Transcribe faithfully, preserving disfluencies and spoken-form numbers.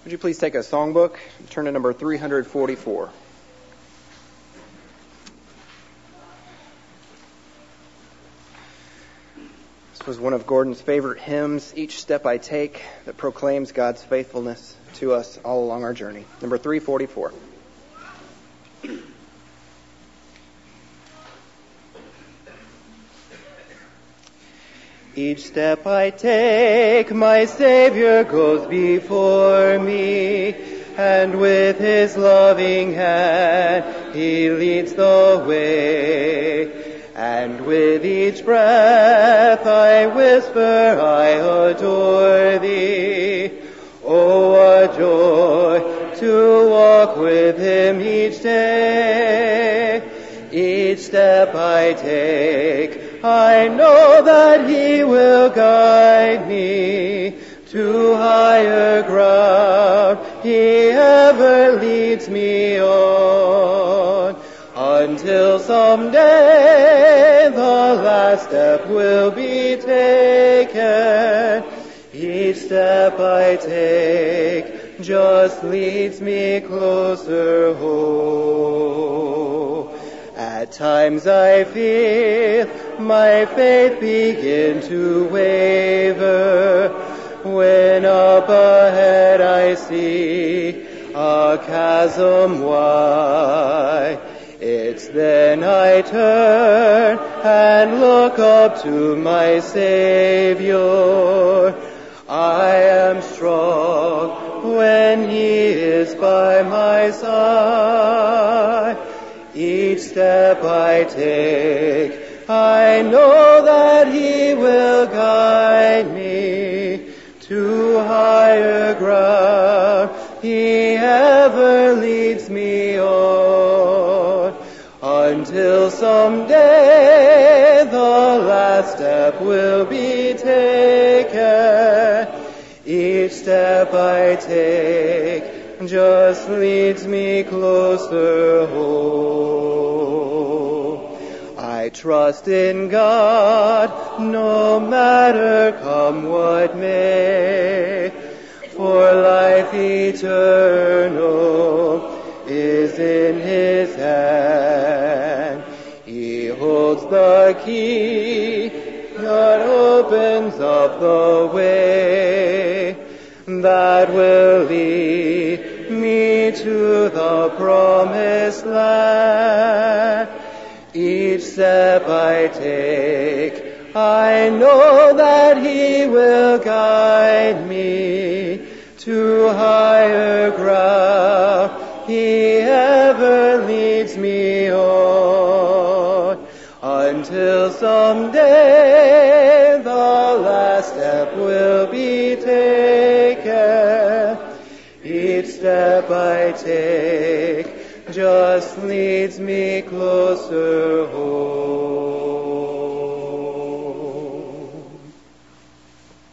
Would you please take a songbook, turn to number three forty-four. This was one of Gordon's favorite hymns, Each Step I Take, that proclaims God's faithfulness to us all along our journey. Number three forty-four. Each step I take, my Savior goes before me, and with His loving hand He leads the way. And with each breath I whisper, I adore Thee. Oh, what joy to walk with Him each day. Each step I take, I know that He will guide me to higher ground. He ever leads me on, until someday the last step will be taken. Each step I take just leads me closer home. At times I feel my faith begin to waver, when up ahead I see a chasm wide. It's then I turn and look up to my Savior. I am strong when He is by my side. Each step I take, I know that He will guide me to higher ground. He ever leads me on, until someday the last step will be taken. Each step I take just leads me closer home. I trust in God, no matter come what may, for life eternal is in His hand. He holds the key that opens up the way that will lead me to the promised land. Each step I take, I know that He will guide me to higher ground. He ever leads me on, until someday the last step will be taken. Each step I take just leads me closer home.